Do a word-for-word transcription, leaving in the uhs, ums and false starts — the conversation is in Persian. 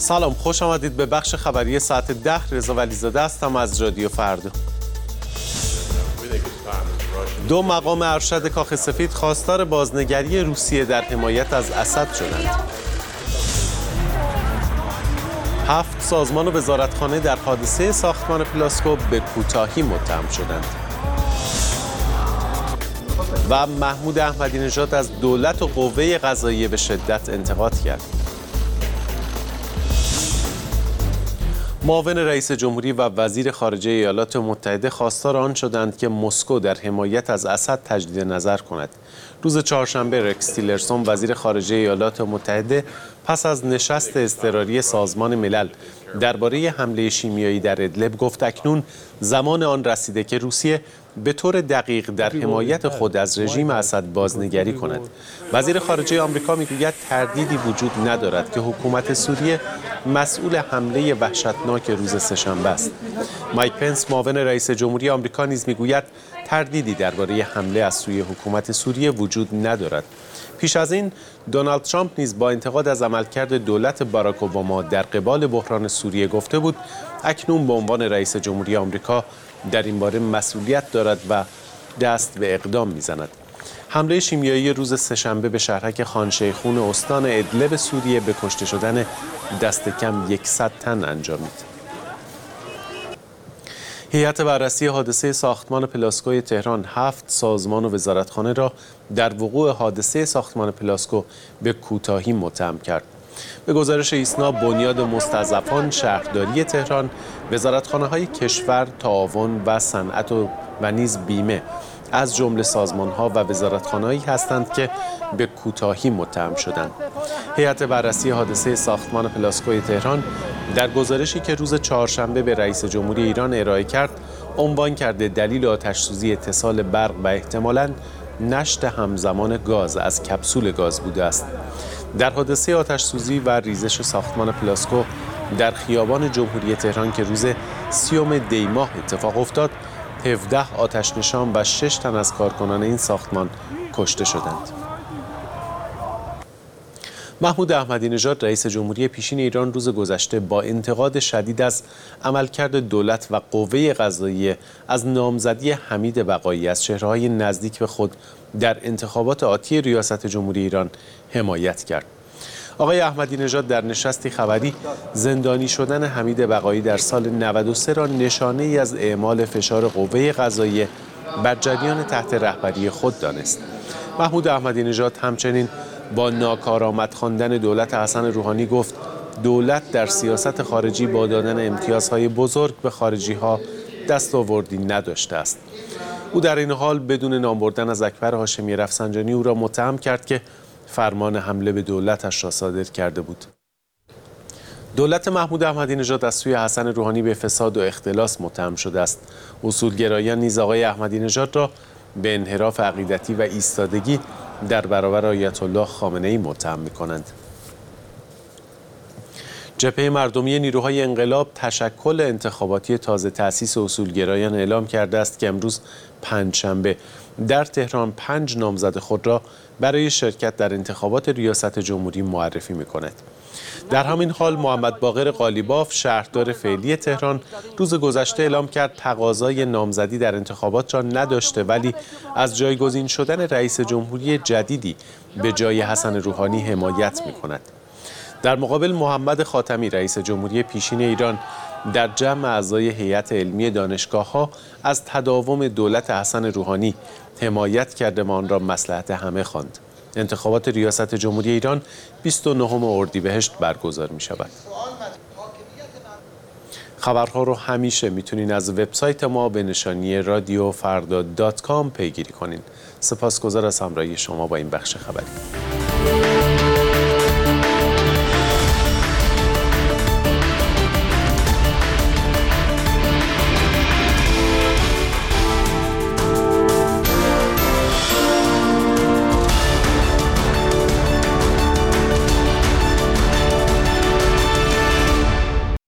سلام، خوش آمدید به بخش خبری ساعت ده. رضا ولیزاده هستم از رادیو فردا. دو مقام ارشد کاخ سفید خواستار بازنگری روسیه در حمایت از اسد شدند. هفت سازمان و وزارتخانه در حادثه ساختمان پلاسکو به کوتاهی متهم شدند. و محمود احمدی نژاد از دولت و قوه قضاییه به شدت انتقاد کرد. معاون رئیس جمهوری و وزیر خارجه ایالات متحده خواستار آن شدند که مسکو در حمایت از اسد تجدید نظر کند. روز چهارشنبه رکس تیلرسون وزیر خارجه ایالات متحده پس از نشست اضطراری سازمان ملل درباره حمله شیمیایی در ادلب گفت اکنون زمان آن رسیده که روسیه به طور دقیق در حمایت خود از رژیم اسد بازنگری کند. وزیر خارجه آمریکا میگوید تردیدی وجود ندارد که حکومت سوریه مسئول حمله وحشتناک روز سه‌شنبه است. مایک پنس معاون رئیس جمهوری آمریکا نیز میگوید تردیدی درباره حمله از سوی حکومت سوریه وجود ندارد. پیش از این دونالد ترامپ نیز با انتقاد از عملکرد دولت باراک اوباما در قبال بحران سوریه گفته بود اکنون به عنوان رئیس جمهوری آمریکا در این باره مسئولیت دارد و دست به اقدام میزند. حمله شیمیایی روز سه‌شنبه به شهرک خان شیخون استان ادلب سوریه به کشته شدن دست کم صد تن انجامید. هیئت بررسی حادثه ساختمان پلاسکوی تهران هفت سازمان و وزارتخانه را در وقوع حادثه ساختمان پلاسکو به کوتاهی متهم کرد. به گزارش ایسنا، بنیاد مستضعفان شهرداری تهران، وزارتخانه‌های کشور، تعاون و صنعت و, و نیز بیمه از جمله سازمان‌ها و وزارتخانه‌هایی هستند که به کوتاهی متهم شدند. هیئت بررسی حادثه ساختمان پلاسکوی تهران در گزارشی که روز چهارشنبه به رئیس جمهوری ایران ارائه کرد، عنوان کرده دلیل آتش‌سوزی اتصال برق و احتمالاً نشت همزمان گاز از کپسول گاز بوده است. در حادثه آتش‌سوزی و ریزش ساختمان پلاسکو در خیابان جمهوری تهران که روز سیوم دی ماه اتفاق افتاد، هفده آتش‌نشان و شش تن از کارکنان این ساختمان کشته شدند. محمود احمدی نژاد رئیس جمهوری پیشین ایران روز گذشته با انتقاد شدید از عملکرد دولت و قوه قضاییه از نامزدی حمید بقایی از چهره‌های نزدیک به خود در انتخابات آتی ریاست جمهوری ایران حمایت کرد. آقای احمدی نژاد در نشستی خبری زندانی شدن حمید بقایی در سال نود و سه را نشانه ای از اعمال فشار قوه قضاییه بر جریان تحت رهبری خود دانست. محمود احمدی نژاد همچنین با ناکارآمد خواندن دولت حسن روحانی گفت دولت در سیاست خارجی با دادن امتیازهای بزرگ به خارجی‌ها دستاوردی نداشته است. او در این حال بدون نام بردن از اکبر هاشمی رفسنجانی او را متهم کرد که فرمان حمله به دولتش را صادر کرده بود. دولت محمود احمدی نژاد از سوی حسن روحانی به فساد و اختلاس متهم شده است. اصولگرایان نیز آقای احمدی نژاد را به انحراف عقیدتی و ایستادگی در برابر آیت الله خامنه‌ای متهم می‌کنند. جبهه مردمی نیروهای انقلاب تشکل انتخاباتی تازه تأسیس اصولگرایان اعلام کرده است که امروز پنجشنبه در تهران پنج نامزد خود را برای شرکت در انتخابات ریاست جمهوری معرفی می‌کند. در همین حال محمد باقر قالیباف شهردار فعلی تهران روز گذشته اعلام کرد تقاضای نامزدی در انتخابات را نداشته ولی از جایگزین شدن رئیس جمهوری جدیدی به جای حسن روحانی حمایت می‌کند. در مقابل محمد خاتمی رئیس جمهوری پیشین ایران در جمع اعضای هیئت علمی دانشگاه‌ها از تداوم دولت حسن روحانی حمایت کرده و آن را مصلحت همه خواند. انتخابات ریاست جمهوری ایران بیست و نهم اردیبهشت برگزار می شود. خبرها رو همیشه میتونین از وبسایت ما به نشانی رادیو فردا دات کام پیگیری کنین. سپاسگزار از همراهی شما با این بخش خبری.